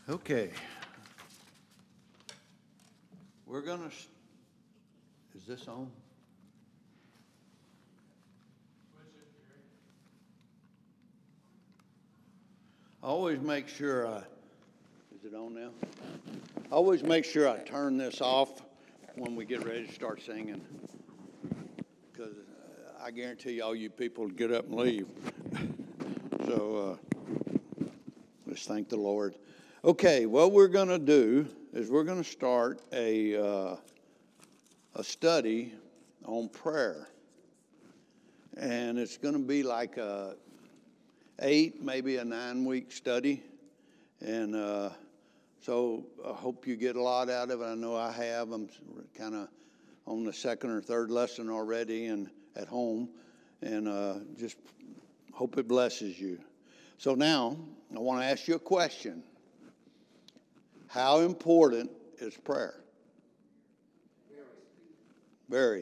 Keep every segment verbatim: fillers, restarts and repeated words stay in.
Okay. We're going to, is this on? I always make sure I, is it on now? I always make sure I turn this off when we get ready to start singing. Because I guarantee you all you people would get up and leave. So uh, let's thank the Lord. Okay, what we're going to do is we're going to start a uh, a study on prayer. And it's going to be like a eight, maybe a nine-week study. And uh, so I hope you get a lot out of it. I know I have. I'm kind of on the second or third lesson already and at home. And uh, just hope it blesses you. So now I want to ask you a question. How important is prayer? Very.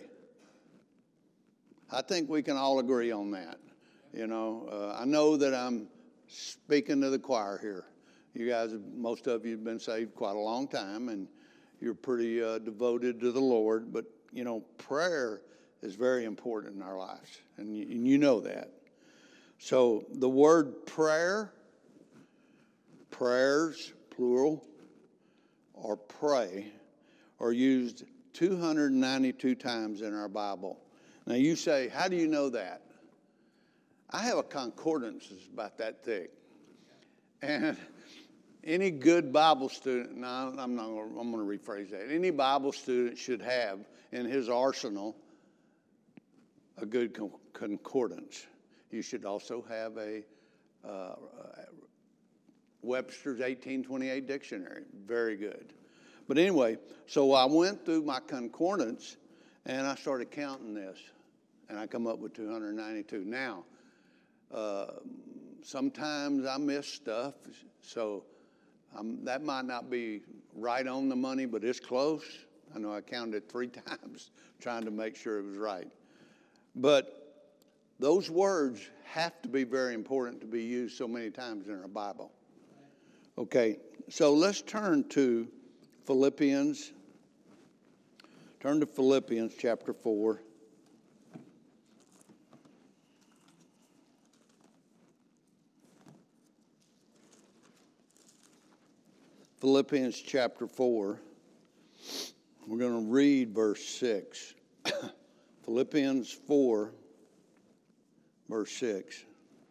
I think we can all agree on that. You know, uh, I know that I'm speaking to the choir here. You guys, most of you have been saved quite a long time, and you're pretty uh, devoted to the Lord. But, you know, prayer is very important in our lives, and you, and you know that. So the word prayer, prayers, plural, or pray, are used two hundred ninety-two times in our Bible. Now you say, how do you know that? I have a concordance that's about that thick. And any good Bible student, no, I'm not gonna, I'm going to rephrase that. Any Bible student should have in his arsenal a good concordance. You should also have a uh, Webster's eighteen twenty-eight dictionary. Very good. But anyway, so I went through my concordance and I started counting this. And I come up with two hundred ninety-two. Now, uh, sometimes I miss stuff. So um, that might not be right on the money, but it's close. I know I counted three times trying to make sure it was right. But those words have to be very important to be used so many times in our Bible. Okay, so let's turn to Philippians. Turn to Philippians chapter four. Philippians chapter four. We're going to read verse six. Philippians four, verse six.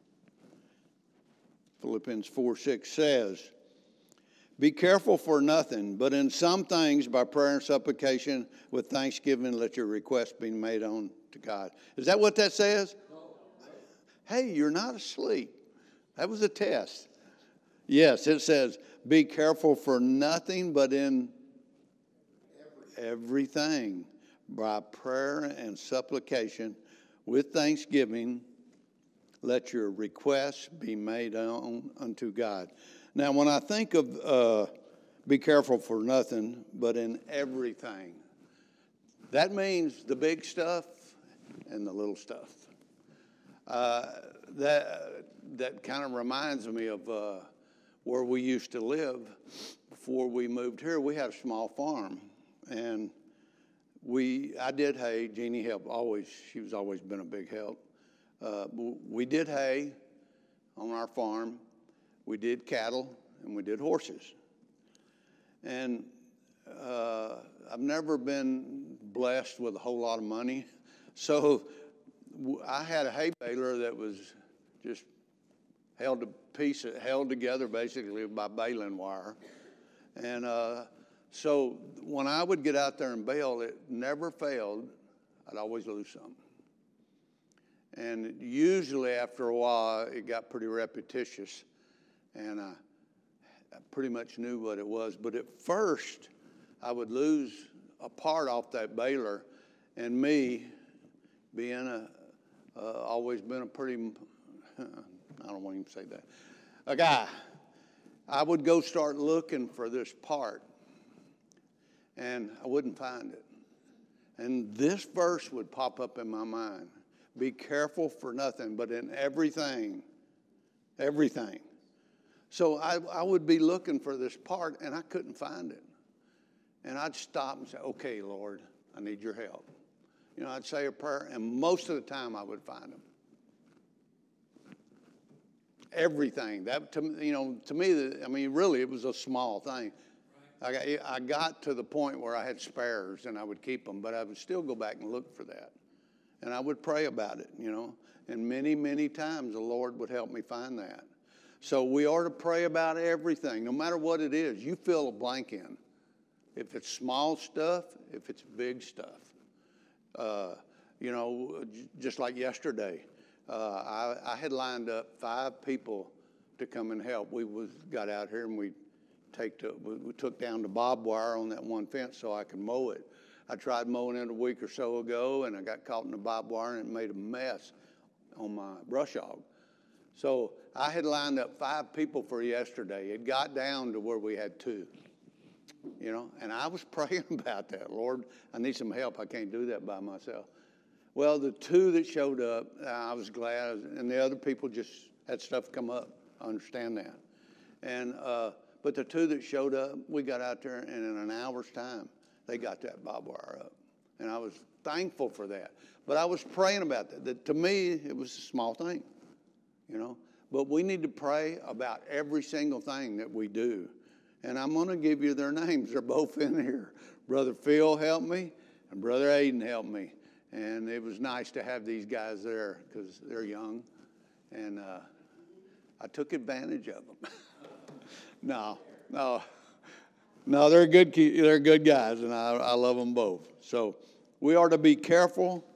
Philippians four, six says, "Be careful for nothing, but in some things by prayer and supplication with thanksgiving let your requests be made known to God." Is that what that says? Hey, you're not asleep. That was a test. Yes, it says, "Be careful for nothing, but in everything by prayer and supplication with thanksgiving let your requests be made known unto God." Now, when I think of uh, be careful for nothing, but in everything, that means the big stuff and the little stuff. Uh, that that kind of reminds me of uh, where we used to live before we moved here. We had a small farm, and we I did hay. Jeannie helped always. She's always been a big help. Uh, we did hay on our farm. We did cattle, and we did horses. And uh, I've never been blessed with a whole lot of money. So I had a hay baler that was just held to piece, held together basically by baling wire. And uh, so when I would get out there and bale, it never failed. I'd always lose something. And usually after a while, it got pretty repetitious. And I, I pretty much knew what it was. But at first, I would lose a part off that baler. And me, being a, uh, always been a pretty, I don't want to even say that, a guy, I would go start looking for this part. And I wouldn't find it. And this verse would pop up in my mind. Be careful for nothing, but in everything, everything. So I, I would be looking for this part, and I couldn't find it. And I'd stop and say, okay, Lord, I need your help. You know, I'd say a prayer, and most of the time I would find them. Everything. That, to, you know, to me, I mean, really, it was a small thing. I got, I got to the point where I had spares, and I would keep them, but I would still go back and look for that. And I would pray about it, you know. And many, many times the Lord would help me find that. So we are to pray about everything, no matter what it is. You fill a blank in. If it's small stuff, if it's big stuff. Uh, you know, just like yesterday, uh, I, I had lined up five people to come and help. We was, got out here and we, take to, we, we took down the barbed wire on that one fence so I could mow it. I tried mowing it a week or so ago, and I got caught in the barbed wire, and it made a mess on my brush hog. So I had lined up five people for yesterday. It got down to where we had two. You know, and I was praying about that. Lord, I need some help. I can't do that by myself. Well, the two that showed up, I was glad, and the other people just had stuff come up. I understand that. And uh, but the two that showed up, we got out there, and in an hour's time, they got that barbed wire up. And I was thankful for that. But I was praying about that. that. To me, it was a small thing, you know. But we need to pray about every single thing that we do. And I'm going to give you their names. They're both in here. Brother Phil helped me, and Brother Aiden helped me. And it was nice to have these guys there because they're young. And uh, I took advantage of them. no, no. No, they're good, they're good guys, and I, I love them both. So we are to be careful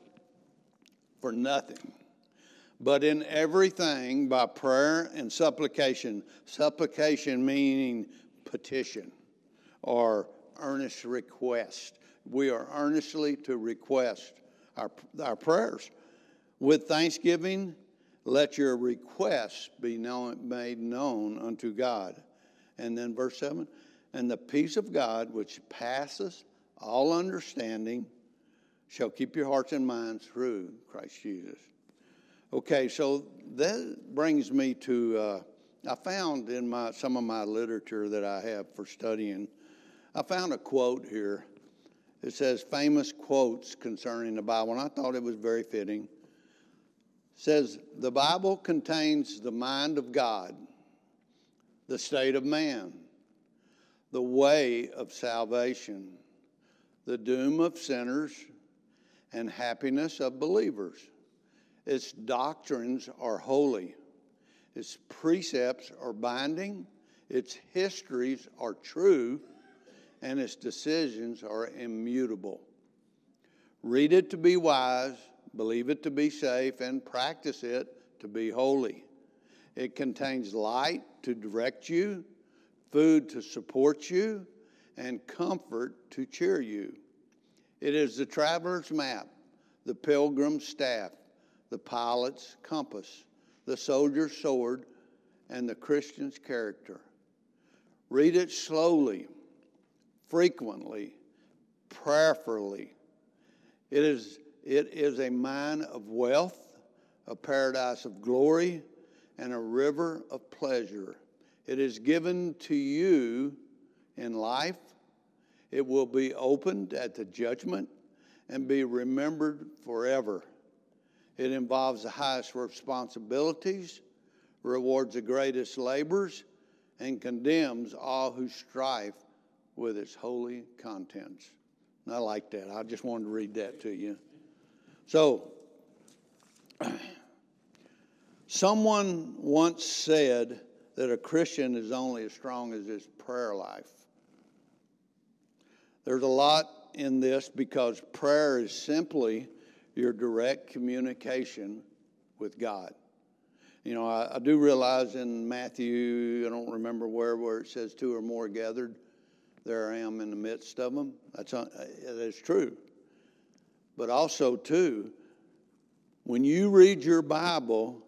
for nothing, but in everything by prayer and supplication. Supplication meaning petition or earnest request. We are earnestly to request our, our prayers. With thanksgiving, let your requests be known, made known unto God. And then verse seven, and the peace of God, which passeth all understanding, shall keep your hearts and minds through Christ Jesus. Okay, so that brings me to... Uh, I found in my some of my literature that I have for studying, I found a quote here. It says famous quotes concerning the Bible, and I thought it was very fitting. It says, the Bible contains the mind of God, the state of man, the way of salvation, the doom of sinners, and happiness of believers. Its doctrines are holy. Its precepts are binding, its histories are true, and its decisions are immutable. Read it to be wise, believe it to be safe, and practice it to be holy. It contains light to direct you, food to support you, and comfort to cheer you. It is the traveler's map, the pilgrim's staff, the pilot's compass, the soldier's sword, and the Christian's character. Read it slowly, frequently, prayerfully. It is, it is a mine of wealth, a paradise of glory, and a river of pleasure. It is given to you in life. It will be opened at the judgment and be remembered forever. It involves the highest responsibilities, rewards the greatest labors, and condemns all who strive with its holy contents. And I like that. I just wanted to read that to you. So, someone once said that a Christian is only as strong as his prayer life. There's a lot in this because prayer is simply your direct communication with God. You know, I, I do realize in Matthew, I don't remember where, where it says two or more gathered, there I am in the midst of them. That's, that's true. But also, too, when you read your Bible,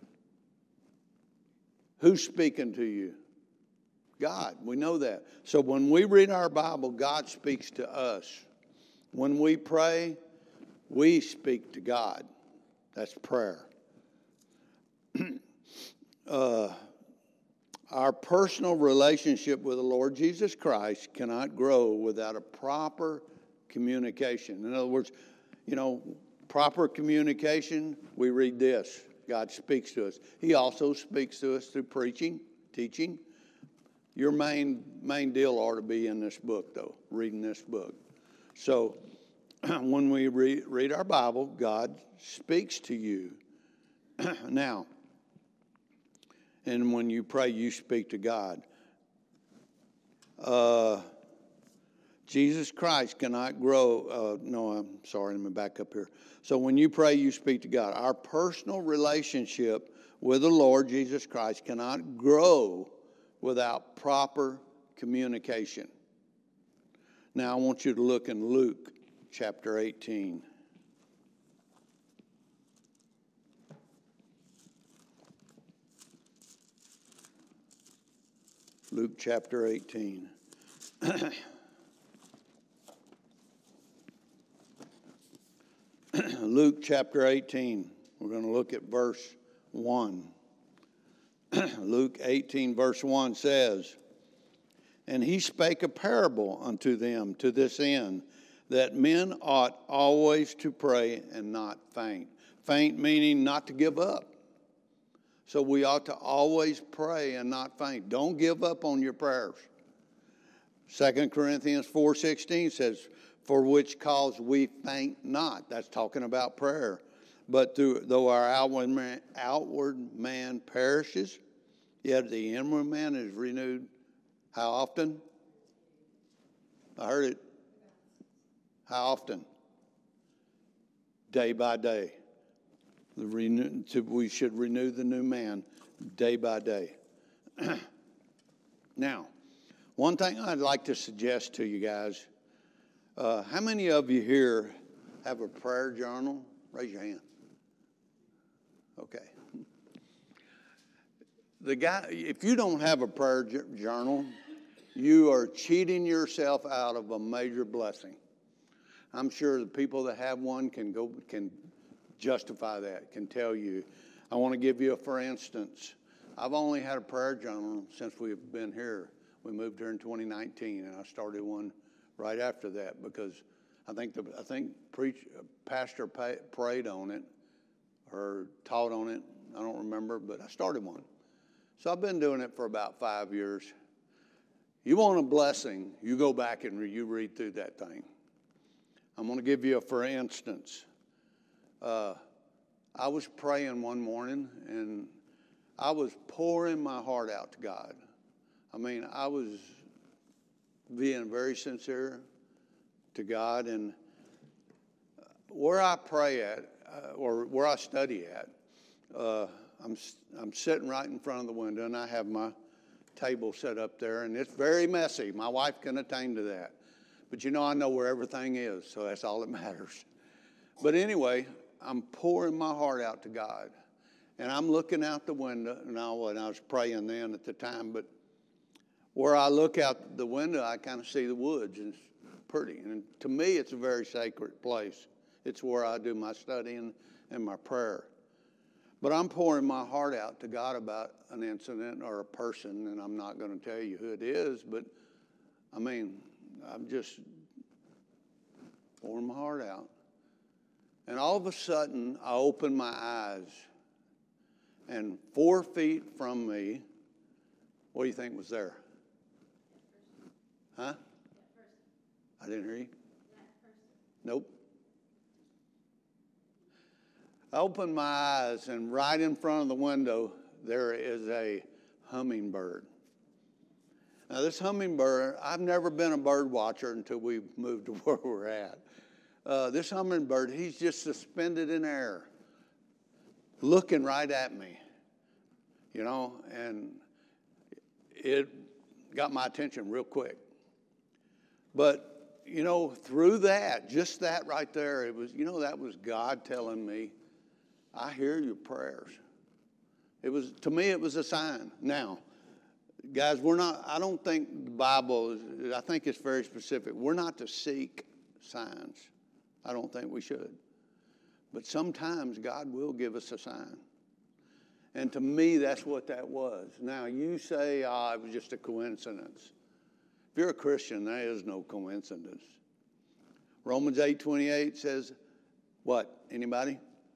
who's speaking to you? God. We know that. So when we read our Bible, God speaks to us. When we pray, we speak to God. That's prayer. uh, Our personal relationship with the Lord Jesus Christ cannot grow without a proper communication. In other words, you know, proper communication, we read this. God speaks to us. He also speaks to us through preaching, teaching. Your main main deal ought to be in this book, though, reading this book. So when we read, read our Bible, God speaks to you. Now, and when you pray, you speak to God. Uh, Jesus Christ cannot grow. Uh, no, I'm sorry. Let me back up here. So when you pray, you speak to God. Our personal relationship with the Lord Jesus Christ cannot grow without proper communication. Now I want you to look in Luke chapter eighteen. Luke chapter eighteen. Luke chapter eighteen. We're going to look at verse one. Luke eighteen, verse one says, "And he spake a parable unto them to this end, that men ought always to pray and not faint." Faint meaning not to give up. So we ought to always pray and not faint. Don't give up on your prayers. Second Corinthians four sixteen says, "For which cause we faint not." That's talking about prayer. "But through, though our outward man, outward man perishes, yet the inward man is renewed." How often? I heard it. How often? Day by day. The renew, to, we should renew the new man day by day. Now, one thing I'd like to suggest to you guys, uh, how many of you here have a prayer journal? Raise your hand. Okay. The guy, if you don't have a prayer journal, you are cheating yourself out of a major blessing. I'm sure the people that have one can go can justify that, can tell you. I want to give you a for instance. I've only had a prayer journal since we've been here. We moved here in twenty nineteen, and I started one right after that because I think the I think preach pastor pay, prayed on it or taught on it. I don't remember, but I started one. So I've been doing it for about five years. You want a blessing, you go back and re, you read through that thing. I'm going to give you a for instance. Uh, I was praying one morning, and I was pouring my heart out to God. I mean, I was being very sincere to God, and where I pray at, uh, or where I study at, uh, I'm I'm sitting right in front of the window, and I have my table set up there, and it's very messy. My wife can attend to that. But you know, I know where everything is, so that's all that matters. But anyway, I'm pouring my heart out to God. And I'm looking out the window, and I, and I was praying then at the time, but where I look out the window, I kind of see the woods, and it's pretty. And to me, it's a very sacred place. It's where I do my studying and my prayer. But I'm pouring my heart out to God about an incident or a person, and I'm not going to tell you who it is, but I mean, I'm just pouring my heart out. And all of a sudden, I open my eyes, and four feet from me, what do you think was there? Huh? I didn't hear you. Nope. I opened my eyes, and right in front of the window, there is a hummingbird. Now, this hummingbird, I've never been a bird watcher until we moved to where we're at. Uh, this hummingbird, he's just suspended in air, looking right at me, you know, and it got my attention real quick. But, you know, through that, just that right there, it was, you know, that was God telling me, I hear your prayers. It was, to me, it was a sign. Now, guys, we're not, I don't think the Bible, is, I think it's very specific. We're not to seek signs. I don't think we should. But sometimes God will give us a sign. And to me, that's what that was. Now, you say, ah, it was just a coincidence. If you're a Christian, there is no coincidence. Romans eight twenty-eight says, what? Anybody?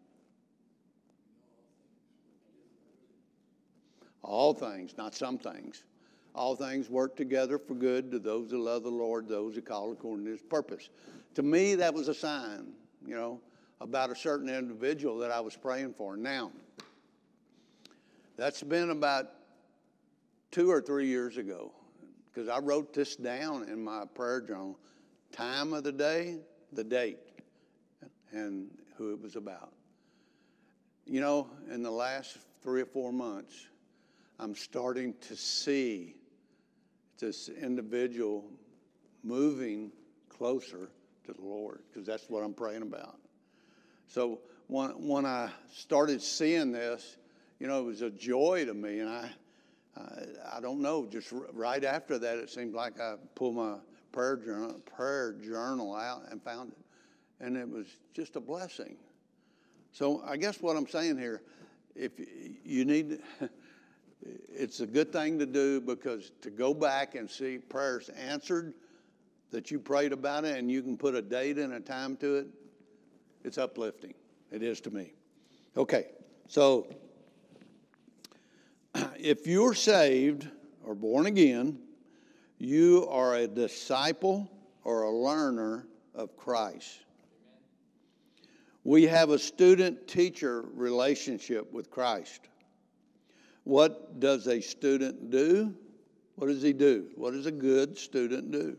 All things, not some things. All things work together for good to those who love the Lord, those who call according to his purpose. To me, that was a sign, you know, about a certain individual that I was praying for. Now, that's been about two or three years ago, because I wrote this down in my prayer journal. Time of the day, the date, and who it was about. You know, in the last three or four months, I'm starting to see this individual moving closer to the Lord, because that's what I'm praying about. So when, when I started seeing this, you know, it was a joy to me, and I, I, I don't know, just r- right after that, it seemed like I pulled my prayer journal, prayer journal out and found it, and it was just a blessing. So I guess what I'm saying here, if you need, it's a good thing to do, because to go back and see prayers answered that you prayed about it, and you can put a date and a time to it, it's uplifting. It is to me. Okay, so if you're saved or born again, you are a disciple or a learner of Christ. We have a student-teacher relationship with Christ. What does a student do? What does he do? What does a good student do?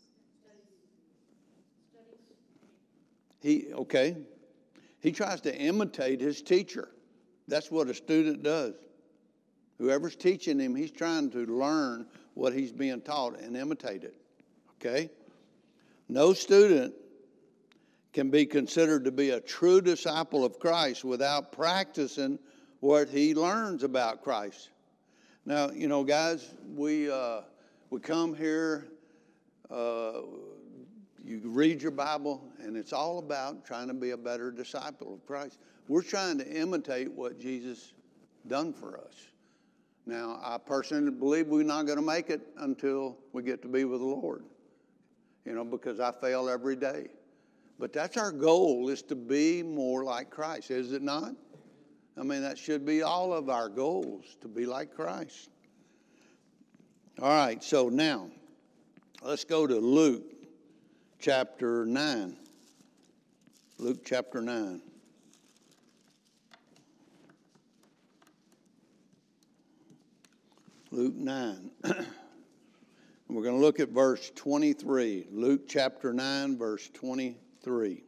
He, okay, he tries to imitate his teacher. That's what a student does. Whoever's teaching him, he's trying to learn what he's being taught and imitate it. Okay? No student can be considered to be a true disciple of Christ without practicing what he learns about Christ. Now, you know, guys, we uh, we come here, uh, you read your Bible, and it's all about trying to be a better disciple of Christ. We're trying to imitate what Jesus done for us. Now, I personally believe we're not going to make it until we get to be with the Lord, you know, because I fail every day. But that's our goal, is to be more like Christ, is it not? I mean, that should be all of our goals, to be like Christ. All right, so now, let's go to Luke chapter nine. Luke chapter nine. Luke nine. We're going to look at verse twenty-three. Luke chapter nine, verse twenty-three.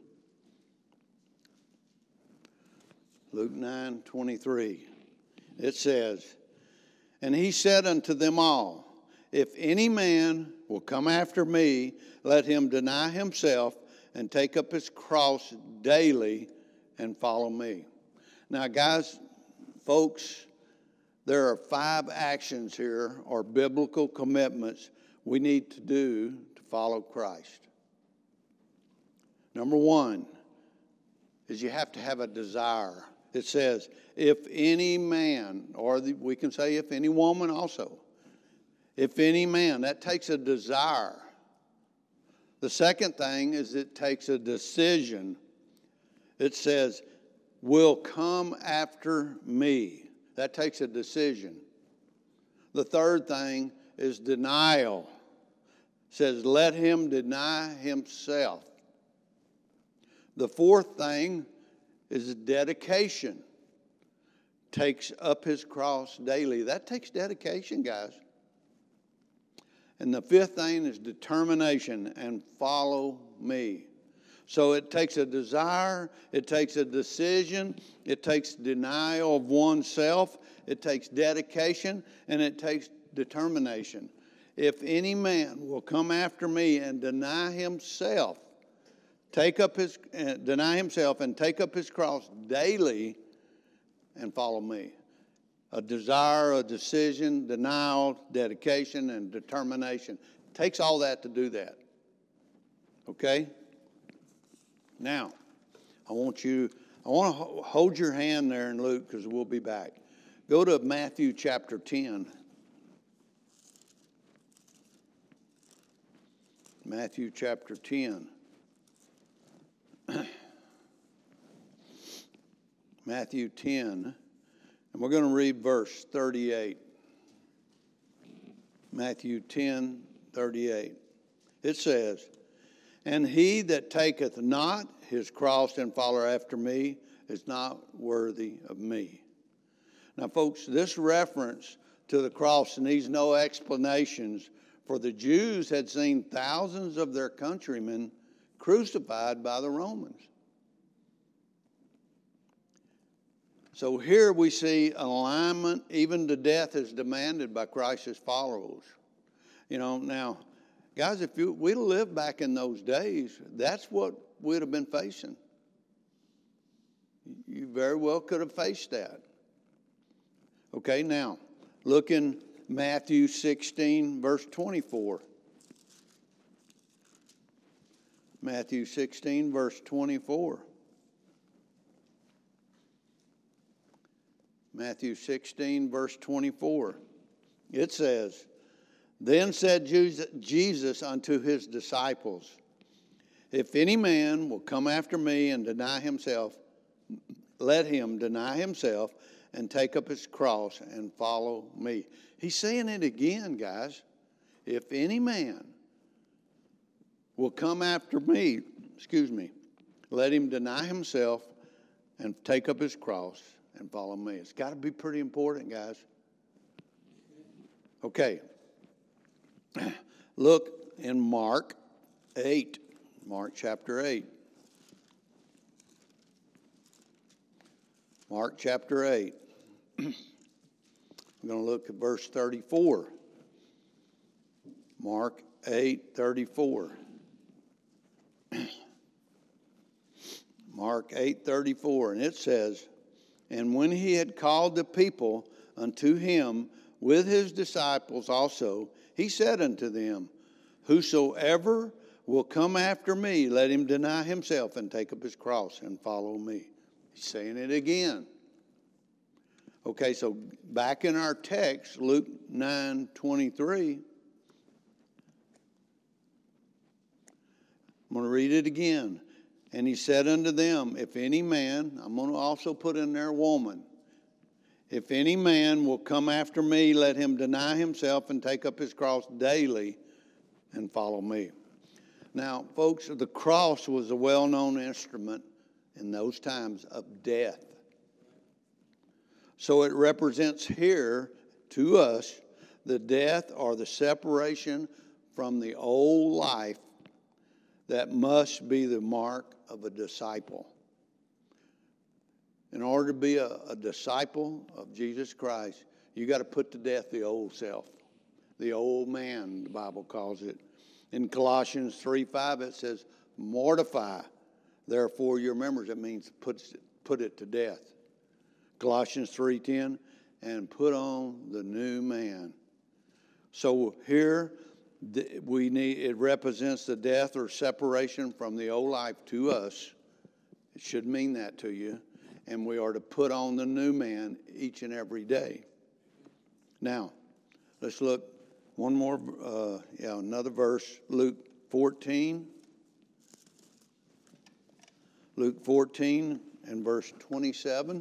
Luke nine, twenty-three. It says, "And he said unto them all, If any man will come after me, let him deny himself and take up his cross daily and follow me." Now, guys, folks, there are five actions here, or biblical commitments, we need to do to follow Christ. Number one is you have to have a desire. It says, if any man, or the, we can say if any woman also, if any man, that takes a desire. The second thing is it takes a decision. It says, will come after me. That takes a decision. The third thing is denial. It says, let him deny himself. The fourth thing is dedication. Takes up his cross daily. That takes dedication, guys. And the fifth thing is determination, and follow me. So it takes a desire, it takes a decision, it takes denial of oneself, it takes dedication, and it takes determination. If any man will come after me and deny himself, take up his uh, deny himself and take up his cross daily and follow me. A desire, a decision, denial, dedication, and determination. It takes all that to do that. Okay? Now, I want you, I want to hold your hand there in Luke, because we'll be back. Go to Matthew chapter ten. Matthew chapter ten. Matthew ten, and we're going to read verse thirty-eight. Matthew ten, thirty-eight. It says, "And he that taketh not his cross and follow after me is not worthy of me." Now, folks, this reference to the cross needs no explanations, for the Jews had seen thousands of their countrymen crucified by the Romans. So here we see alignment, even to death, is demanded by Christ's followers. You know, now, guys, if you, we'd lived back in those days, that's what we'd have been facing. You very well could have faced that. Okay, now, look in Matthew sixteen, verse twenty-four. Matthew sixteen, verse twenty-four. Matthew sixteen, verse twenty-four. It says, "Then said Jesus unto his disciples, If any man will come after me and deny himself, let him deny himself and take up his cross and follow me." He's saying it again, guys. If any man will come after me, excuse me, let him deny himself and take up his cross and follow me. It's got to be pretty important, guys. Okay. Look in Mark eight. Mark chapter eight. Mark chapter eight. I'm going to look at verse thirty-four. Mark eight, thirty-four. Mark eight, thirty-four. And it says, "And when he had called the people unto him with his disciples also, he said unto them, Whosoever will come after me, let him deny himself and take up his cross and follow me." He's saying it again. Okay, so back in our text, Luke nine twenty-three. I'm going to read it again. "And he said unto them, If any man," I'm going to also put in there woman, "if any man will come after me, let him deny himself and take up his cross daily and follow me." Now, folks, the cross was a well-known instrument in those times of death. So it represents here to us the death or the separation from the old life that must be the mark of a disciple. In order to be a, a disciple of Jesus Christ, you got to put to death the old self, the old man, the Bible calls it. In Colossians three five, it says, "Mortify, therefore, your members." It means put, put it to death. Colossians three ten, "And put on the new man." So here, we need, it represents the death or separation from the old life to us. It should mean that to you. And we are to put on the new man each and every day. Now, let's look one more, uh, yeah, another verse, Luke fourteen. Luke fourteen and verse twenty-seven.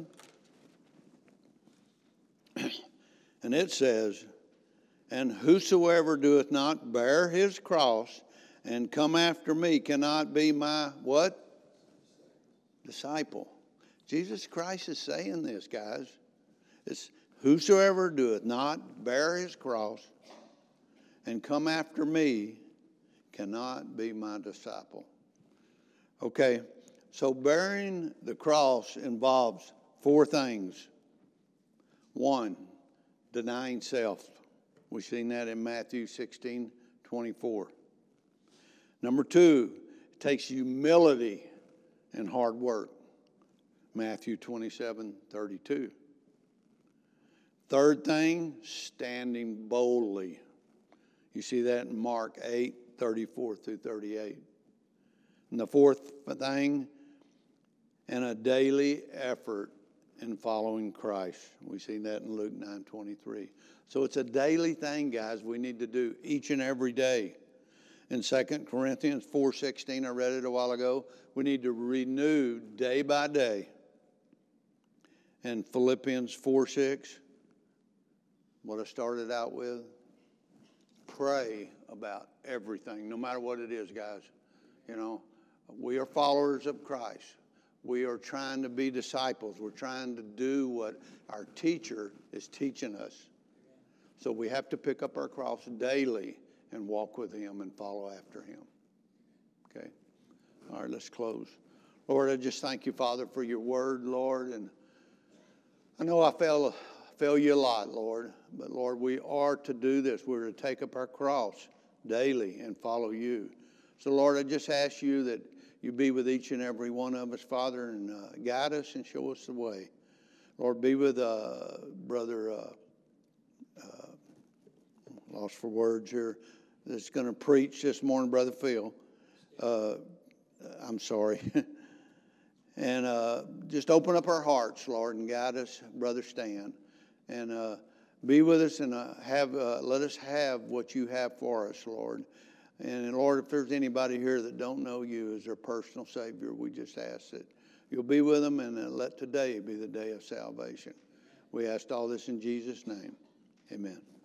And it says, "And whosoever doeth not bear his cross and come after me cannot be my," what? Disciple. Jesus Christ is saying this, guys. It's whosoever doeth not bear his cross and come after me cannot be my disciple. Okay, so bearing the cross involves four things. One, denying self. We've seen that in Matthew sixteen twenty-four. Number two, it takes humility and hard work. Matthew twenty-seven thirty-two. Third thing, standing boldly. You see that in Mark eight thirty-four through thirty-eight. And the fourth thing, and a daily effort in following Christ. We see that in Luke nine twenty-three. So it's a daily thing, guys, we need to do each and every day. In Second Corinthians four sixteen, I read it a while ago, we need to renew day by day. And Philippians four six, what I started out with, pray about everything, no matter what it is, guys. You know, we are followers of Christ. We are trying to be disciples. We're trying to do what our teacher is teaching us. So we have to pick up our cross daily and walk with him and follow after him. Okay? All right, let's close. Lord, I just thank you, Father, for your word, Lord. And I know I fail, fail you a lot, Lord. But, Lord, we are to do this. We're to take up our cross daily and follow you. So, Lord, I just ask you that you be with each and every one of us, Father, and uh, guide us and show us the way. Lord, be with uh, Brother, uh, uh, lost for words here, that's going to preach this morning, Brother Phil. Uh, I'm sorry. and uh, just open up our hearts, Lord, and guide us, Brother Stan. And uh, be with us and uh, have uh, let us have what you have for us, Lord. And Lord, if there's anybody here that don't know you as their personal Savior, we just ask that you'll be with them and uh, let today be the day of salvation. We ask all this in Jesus' name. Amen.